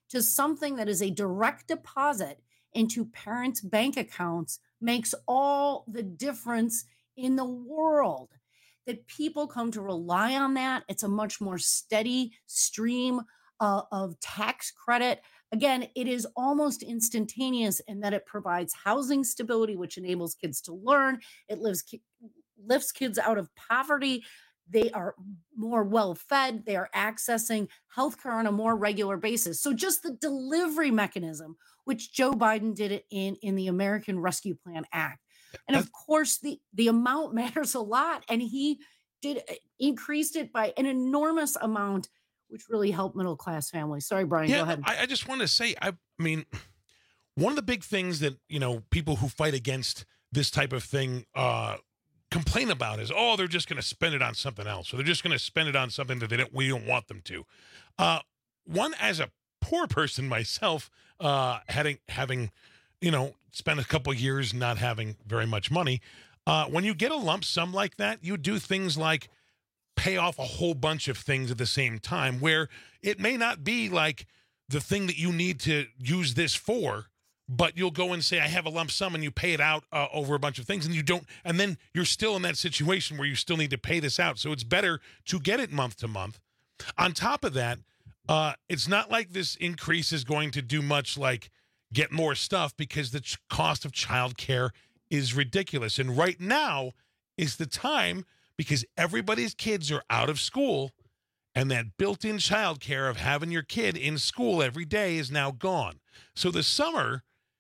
to something that is a direct deposit into parents' bank accounts makes all the difference in the world. That people come to rely on that. It's a much more steady stream uh, of tax credit. Again, it is almost instantaneous in that it provides housing stability, which enables kids to learn. It lives, lifts kids out of poverty. They are more well-fed. They are accessing healthcare on a more regular basis. So just the delivery mechanism, which Joe Biden did it in, in the American Rescue Plan Act. And of course, the, the amount matters a lot. And he did increased it by an enormous amount, which really helped middle-class families. Sorry, Brian, yeah, go ahead. I, I just want to say, I, I mean, one of the big things that, you know, people who fight against this type of thing uh, complain about is, oh, they're just going to spend it on something else. Or they're just going to spend it on something that they don't, we don't want them to. Uh, one, as a poor person myself, uh, having, having, you know, spent a couple of years not having very much money, uh, when you get a lump sum like that, you do things like pay off a whole bunch of things at the same time, where it may not be like the thing that you need to use this for, but you'll go and say, I have a lump sum, and you pay it out uh, over a bunch of things, and you don't, and then you're still in that situation where you still need to pay this out. So it's better to get it month to month. On top of that, uh, it's not like this increase is going to do much like get more stuff, because the ch- cost of childcare is ridiculous. And right now is the time, because everybody's kids are out of school, and that built-in childcare of having your kid in school every day is now gone. So the summer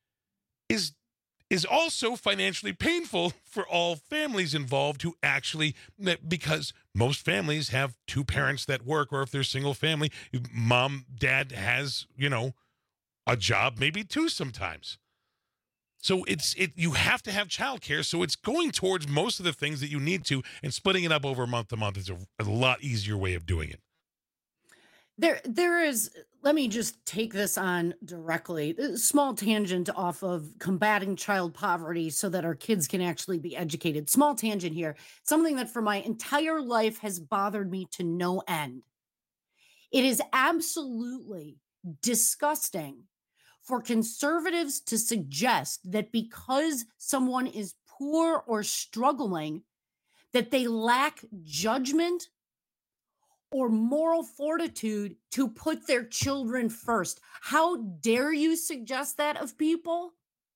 is is also financially painful for all families involved who actually, because most families have two parents that work, or if they're single family, mom, dad has, you know, a job, maybe two sometimes. So it's it you have to have childcare. So it's going towards most of the things that you need to, and splitting it up over month to month is a, a lot easier way of doing it. There, there is, let me just take this on directly. A small tangent off of combating child poverty so that our kids can actually be educated. Small tangent here. Something that for my entire life has bothered me to no end. It is absolutely disgusting for conservatives to suggest that because someone is poor or struggling, that they lack judgment or moral fortitude to put their children first. How dare you suggest that of people?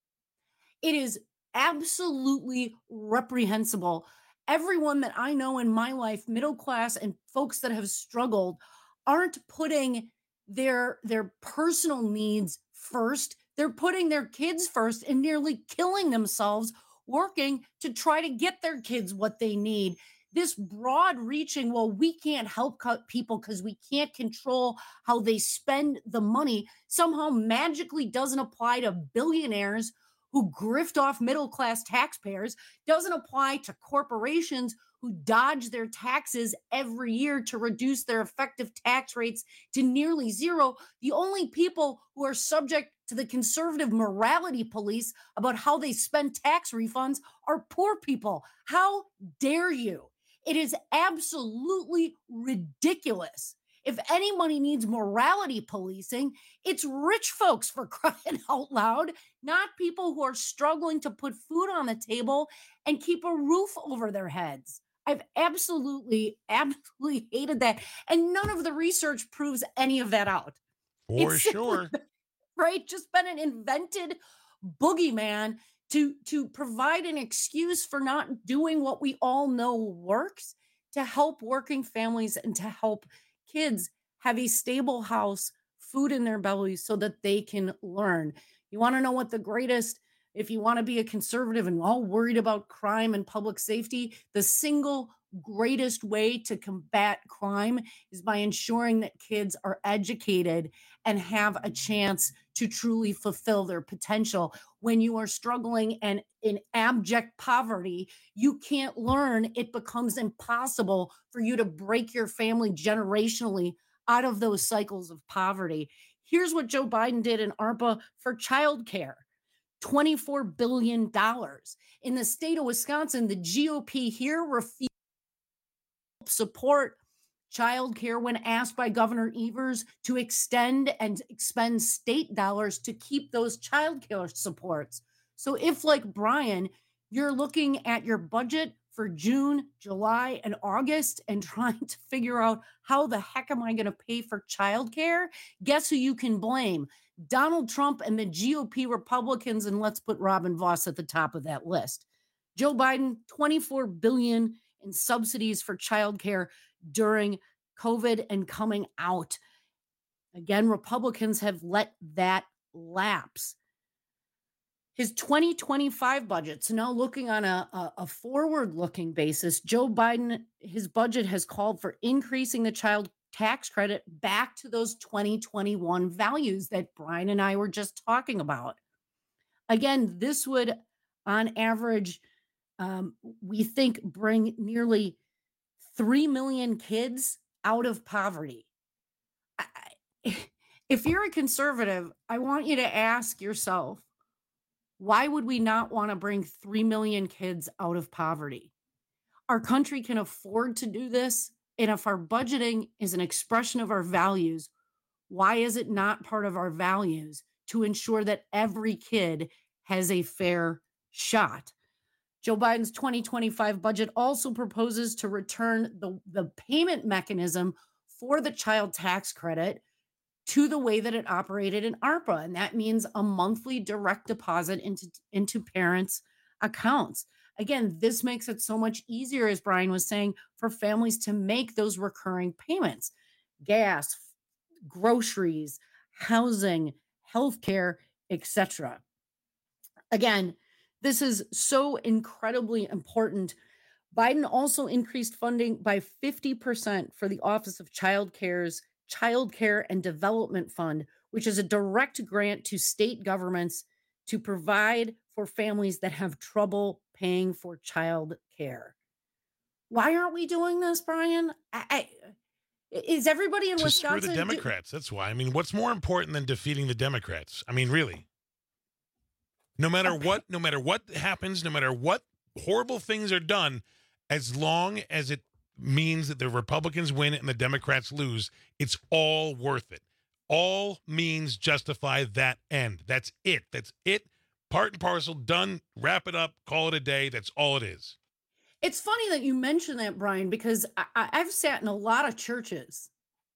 It is absolutely reprehensible. Everyone that I know in my life, middle class and folks that have struggled, aren't putting their, their personal needs first. They're putting their kids first and nearly killing themselves working to try to get their kids what they need. This broad reaching, well, we can't help cut people because we can't control how they spend the money, somehow magically doesn't apply to billionaires who grift off middle-class taxpayers, doesn't apply to corporations who dodge their taxes every year to reduce their effective tax rates to nearly zero. The only people who are subject to the conservative morality police about how they spend tax refunds are poor people. How dare you? It is absolutely ridiculous. If anybody needs morality policing, it's rich folks, for crying out loud, not people who are struggling to put food on the table and keep a roof over their heads. I've absolutely, absolutely hated that. And none of the research proves any of that out. For It's sure. simply, right? Just been an invented boogeyman to, to provide an excuse for not doing what we all know works, to help working families and to help kids have a stable house, food in their bellies so that they can learn. You want to know what the greatest, if you want to be a conservative and all worried about crime and public safety, the single greatest way to combat crime is by ensuring that kids are educated and have a chance to truly fulfill their potential. When you are struggling and in abject poverty, you can't learn. It becomes impossible for you to break your family generationally out of those cycles of poverty. Here's what Joe Biden did in ARPA for childcare. twenty-four billion dollars. In the state of Wisconsin, the G O P here refused to support childcare when asked by Governor Evers to extend and expend state dollars to keep those childcare supports. So if, like Brian, you're looking at your budget for June, July, and August and trying to figure out how the heck am I going to pay for childcare, guess who you can blame? Donald Trump and the G O P Republicans, and let's put Robin Vos at the top of that list. Joe Biden, twenty-four billion dollars in subsidies for childcare during COVID and coming out. Again, Republicans have let that lapse. His twenty twenty-five budget, so now looking on a, a, a forward-looking basis, Joe Biden, his budget has called for increasing the child tax credit back to those twenty twenty-one values that Brian and I were just talking about. Again, this would, on average, um, we think bring nearly three million kids out of poverty. I, if you're a conservative, I want you to ask yourself, why would we not want to bring three million kids out of poverty? Our country can afford to do this. And if our budgeting is an expression of our values, why is it not part of our values to ensure that every kid has a fair shot? Joe Biden's twenty twenty-five budget also proposes to return the, the payment mechanism for the child tax credit to the way that it operated in ARPA. And that means a monthly direct deposit into, into parents' accounts. Again, this makes it so much easier, as Brian was saying, for families to make those recurring payments. Gas, groceries, housing, healthcare, et cetera. Again, this is so incredibly important. Biden also increased funding by fifty percent for the Office of Child Care's Child Care and Development Fund, which is a direct grant to state governments to provide for families that have trouble paying for child care. Why aren't we doing this, Brian? I, I, is everybody in to Wisconsin? Screw the Democrats. Do- That's why. I mean, what's more important than defeating the Democrats? I mean, really. No matter what, no matter what happens, no matter what horrible things are done, as long as it means that the Republicans win and the Democrats lose, it's all worth it. All means justify that end. That's it. That's it. Part and parcel, done, wrap it up, call it a day. That's all it is. It's funny that you mention that, Brian, because I, I've sat in a lot of churches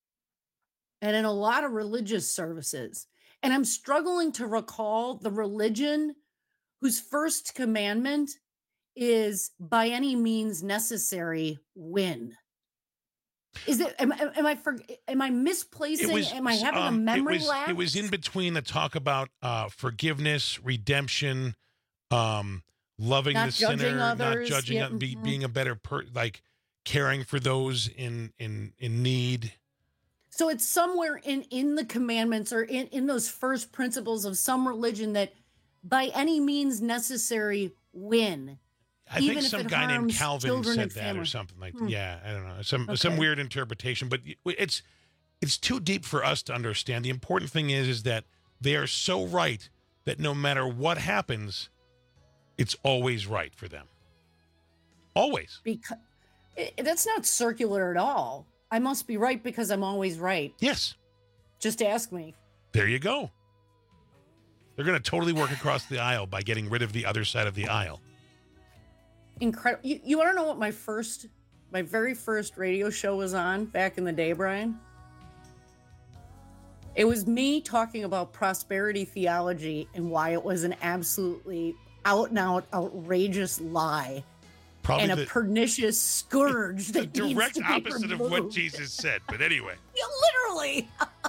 and in a lot of religious services, and I'm struggling to recall the religion whose first commandment is by any means necessary win. Is it? Am, am I? For, am I misplacing? Was, am I having um, a memory it was, lapse? It was in between the talk about uh, forgiveness, redemption, um, loving Not the sinner, judging others, not judging, yeah, be, mhm. being a better per, like caring for those in in in need. So it's somewhere in in the commandments or in in those first principles of some religion that by any means necessary win. I Even think if some it guy named harms Calvin children said and that family. or something like Hmm. that. Yeah, I don't know. Some Okay. some weird interpretation, but it's it's too deep for us to understand. The important thing is is that they are so right that no matter what happens, it's always right for them. Always. Because it, that's not circular at all. I must be right because I'm always right. Yes. Just ask me. There you go. They're going to totally work across the aisle by getting rid of the other side of the aisle. Incredible. You, you want to know what my first, my very first radio show was on back in the day, Brian? It was me talking about prosperity theology and why it was an absolutely out and out outrageous lie. Probably and a the- pernicious scourge The that needs direct to be opposite of what removed. Jesus said. But anyway. Yeah, literally.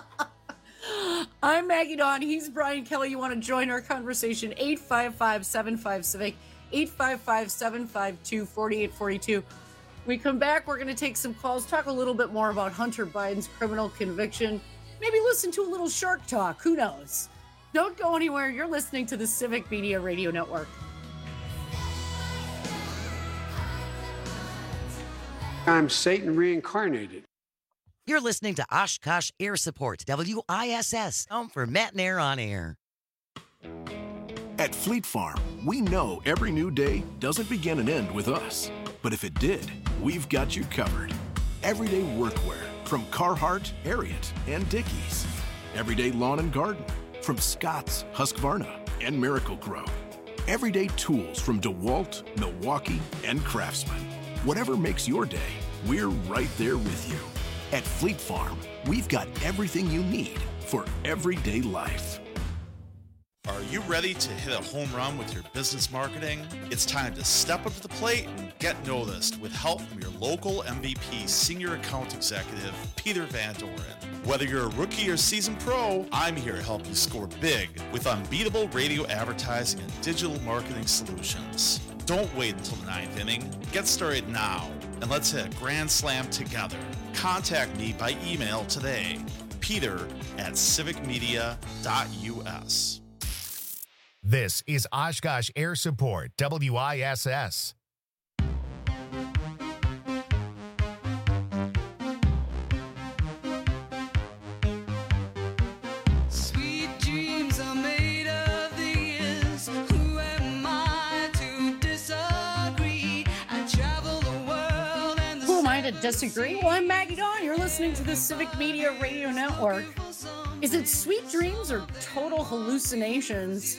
I'm Maggie Dawn. He's Brian Kelly. You want to join our conversation? eight five five, seven five civic, eight five five, seven five two, four eight four two. We come back, we're going to take some calls, talk a little bit more about Hunter Biden's criminal conviction, maybe listen to a little Shark Talk. Who knows? Don't go anywhere. You're listening to the Civic Media Radio Network. I'm Satan reincarnated. You're listening to Oshkosh Air Support, W I S S, home for Matt and Air on Air. At Fleet Farm, we know every new day doesn't begin and end with us. But if it did, we've got you covered. everyday workwear from Carhartt, Ariat, and Dickies. Everyday lawn and garden from Scott's, Husqvarna, and Miracle-Gro. Everyday tools from DeWalt, Milwaukee, and Craftsman. Whatever makes your day, we're right there with you. At Fleet Farm, we've got everything you need for everyday life. Are you ready to hit a home run with your business marketing? It's time to step up to the plate and get noticed with help from your local M V P Senior Account Executive, Peter Van Doren. Whether you're a rookie or seasoned pro, I'm here to help you score big with unbeatable radio advertising and digital marketing solutions. Don't wait until the ninth inning. Get started now, and let's hit a grand slam together. Contact me by email today, peter at civic media dot u s. This is Oshkosh Air Support, W I S S. Sweet dreams are made of these. Who am I to disagree? I travel the world and the Who am I to disagree? Well, I'm Maggie Dawn. You're listening to the Civic Media Radio Network. Is it sweet dreams or total hallucinations?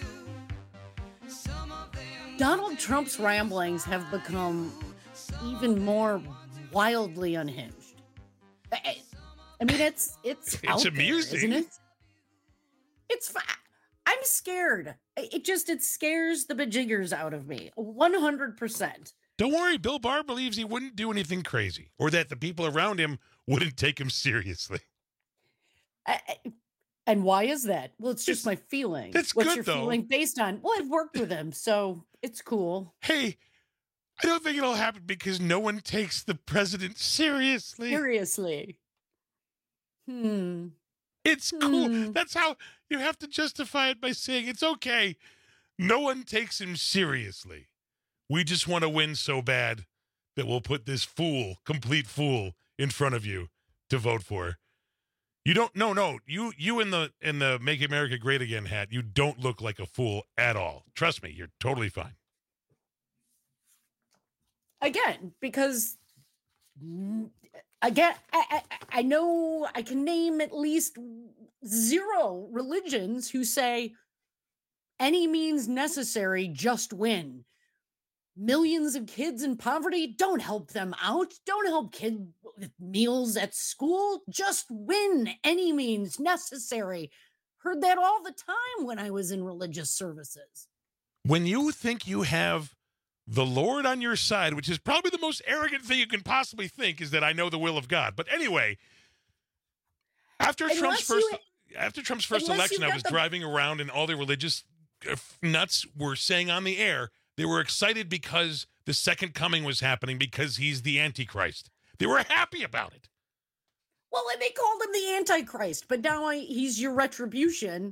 Donald Trump's ramblings have become even more wildly unhinged. I, I mean, it's it's It's out amusing. there, isn't it? It's fi- I'm scared. It just it scares the bejiggers out of me. one hundred percent. Don't worry, Bill Barr believes he wouldn't do anything crazy, or that the people around him wouldn't take him seriously. I, I- and why is that? Well, it's just my feeling. that's What's good, your though. feeling based on? Well, I've worked with him, so it's cool. Hey, I don't think it'll happen because no one takes the president seriously. Seriously. Hmm. It's cool. That's how you have to justify it by saying it's okay. No one takes him seriously. We just want to win so bad that we'll put this fool, complete fool, in front of you to vote for. You don't no no you you in the in the Make America Great Again hat, you don't look like a fool at all. Trust me, you're totally fine. Again, because mm, again, I, I I know I can name at least zero religions who say any means necessary, just win. Millions of kids in poverty, don't help them out. Don't help kids with meals at school. Just win any means necessary. Heard that all the time when I was in religious services. When you think you have the Lord on your side, which is probably the most arrogant thing you can possibly think, is that I know the will of God. But anyway, after Unless Trump's first you- after Trump's first unless election, you I got was the- driving around and all the religious uh, nuts were saying on the air they were excited because the second coming was happening because he's the Antichrist. They were happy about it. Well, and they called him the Antichrist, but now I, he's your retribution.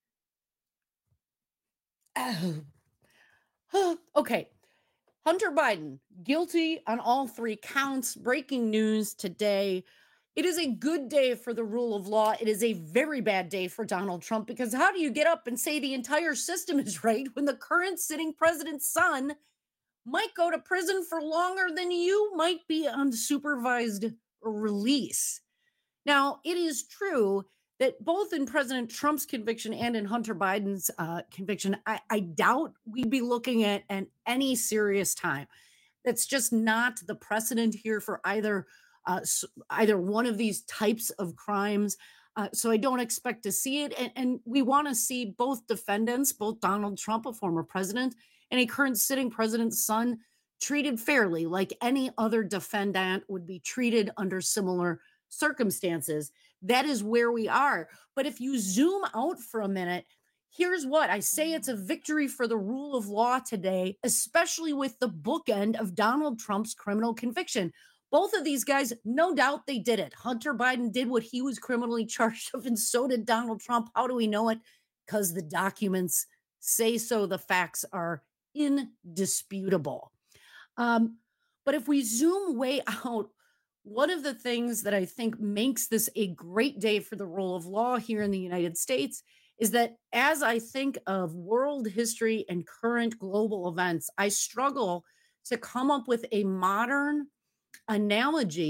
Oh. Okay. Hunter Biden, guilty on all three counts. Breaking news today. It is a good day for the rule of law. It is a very bad day for Donald Trump, because how do you get up and say the entire system is right when the current sitting president's son might go to prison for longer than you might be on supervised release? Now, it is true that both in President Trump's conviction and in Hunter Biden's uh, conviction, I, I doubt we'd be looking at, at any serious time. That's just not the precedent here for either uh, s- either one of these types of crimes. Uh, so I don't expect to see it. And, and we want to see both defendants, both Donald Trump, a former president, and a current sitting president's son, treated fairly, like any other defendant would be treated under similar circumstances. That is where we are. But if you zoom out for a minute, here's what I say: it's a victory for the rule of law today, especially with the bookend of Donald Trump's criminal conviction. Both of these guys, no doubt they did it. Hunter Biden did what he was criminally charged of, and so did Donald Trump. How do we know it? Because the documents say so. The facts are indisputable. Um, but if we zoom way out, one of the things that I think makes this a great day for the rule of law here in the United States is that as I think of world history and current global events, I struggle to come up with a modern analogy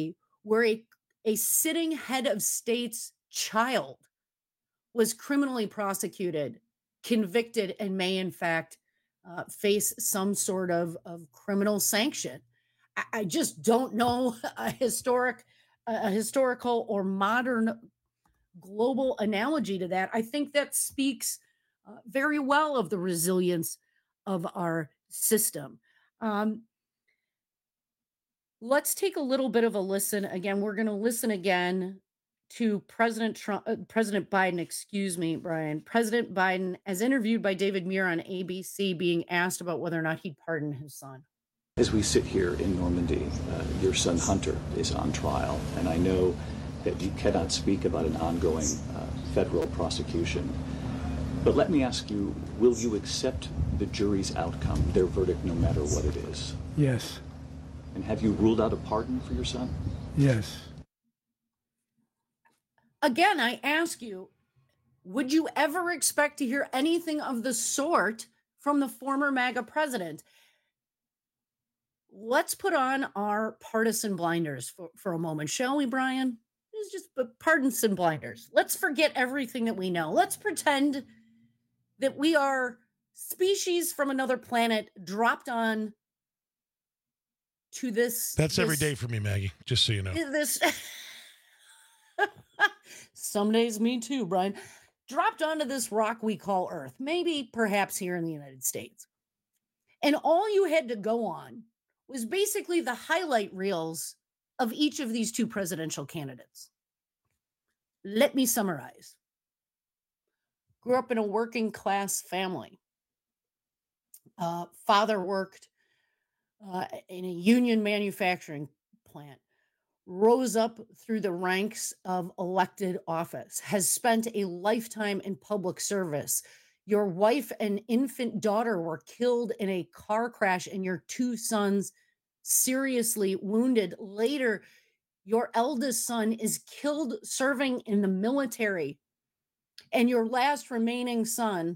where a, a sitting head of state's child was criminally prosecuted, convicted, and may in fact uh, face some sort of, of criminal sanction. I, I just don't know a historic, a historical or modern global analogy to that. I think that speaks uh, very well of the resilience of our system. Um, let's take a little bit of a listen. Again, we're going to listen again to President Trump, uh, President Biden, excuse me, Brian, President Biden, as interviewed by David Muir on A B C, being asked about whether or not he'd pardon his son. As we sit here in Normandy, uh, your son Hunter is on trial, and I know that you cannot speak about an ongoing uh, federal prosecution. But let me ask you, will you accept the jury's outcome, their verdict, no matter what it is? Yes. And have you ruled out a pardon for your son? Yes. Again, I ask you, would you ever expect to hear anything of the sort from the former MAGA president? Let's put on our partisan blinders for, for a moment, shall we, Brian? It's just partisan blinders. Let's forget everything that we know. Let's pretend that we are species from another planet dropped on to this. That's this, every day for me, Maggie, just so you know. This. Some days, me too, Brian. Dropped onto this rock we call Earth, maybe perhaps here in the United States. And all you had to go on was basically the highlight reels of each of these two presidential candidates. Let me summarize. Grew up in a working class family. Uh, father worked uh, in a union manufacturing plant. Rose up through the ranks of elected office, has spent a lifetime in public service. Your wife and infant daughter were killed in a car crash, and your two sons seriously wounded. Later, your eldest son is killed serving in the military, and your last remaining son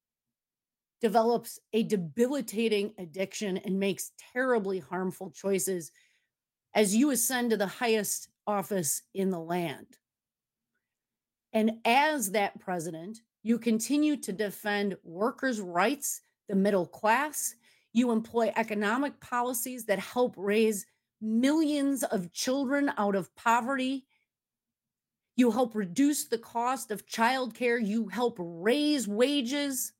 develops a debilitating addiction and makes terribly harmful choices as you ascend to the highest office in the land. And as that president, you continue to defend workers' rights, the middle class. You employ economic policies that help raise millions of children out of poverty. You help reduce the cost of childcare. You help raise wages.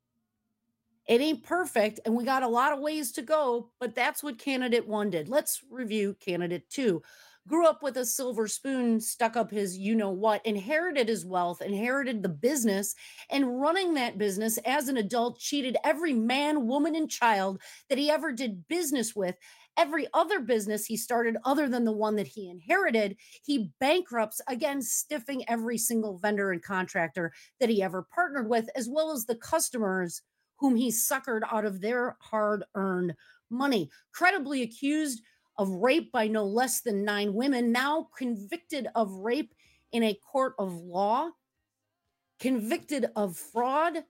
It ain't perfect, and we got a lot of ways to go, but that's what candidate one did. Let's review candidate two. Grew up with a silver spoon stuck up his you-know-what, inherited his wealth, inherited the business, and running that business as an adult cheated every man, woman, and child that he ever did business with. Every other business he started other than the one that he inherited, he bankrupts, again, stiffing every single vendor and contractor that he ever partnered with, as well as the customers whom he suckered out of their hard-earned money. Credibly accused of rape by no less than nine women, now convicted of rape in a court of law, convicted of fraud,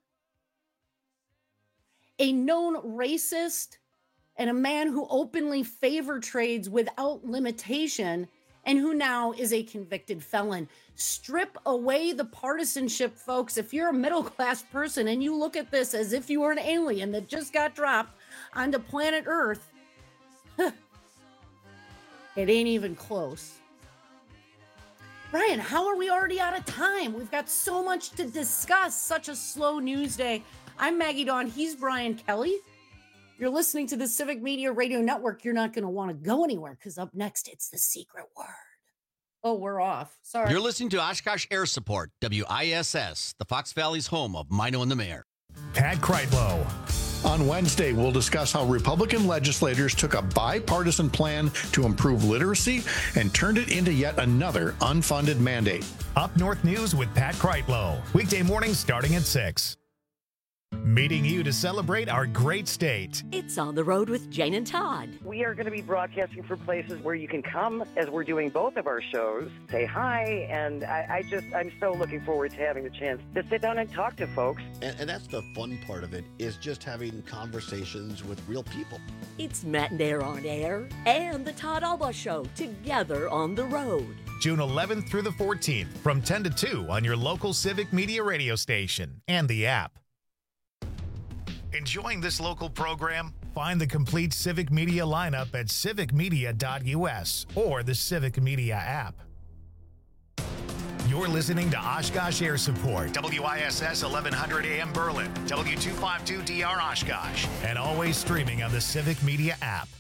a known racist, and a man who openly favor trades without limitation, and who now is a convicted felon. Strip away the partisanship, folks. If you're a middle-class person and you look at this as if you were an alien that just got dropped onto planet Earth, it ain't even close. Brian, how are we already out of time? We've got so much to discuss. Such a slow news day. I'm Maggie Dawn. He's Brian Kelly. You're listening to the Civic Media Radio Network. You're not going to want to go anywhere because up next, it's the secret word. Oh, we're off. Sorry. You're listening to Oshkosh Air Support, W I S S, the Fox Valley's home of Mino and the Mayor. Pat Kreitlow. On Wednesday, we'll discuss how Republican legislators took a bipartisan plan to improve literacy and turned it into yet another unfunded mandate. Up North News with Pat Kreitlow. Weekday mornings starting at six. Meeting you to celebrate our great state. It's On the Road with Jane and Todd. We are going to be broadcasting from places where you can come as we're doing both of our shows, say hi, and I, I just, I'm so looking forward to having the chance to sit down and talk to folks. And, and that's the fun part of it, is just having conversations with real people. It's Matt and Air on Air and the Todd Alba Show together on the road. June eleventh through the fourteenth from ten to two on your local Civic Media radio station and the app. Enjoying this local program? Find the complete Civic Media lineup at civic media dot U S or the Civic Media app. You're listening to Oshkosh Air Support, W I S S eleven hundred A M Berlin, W two fifty-two D R Oshkosh, and always streaming on the Civic Media app.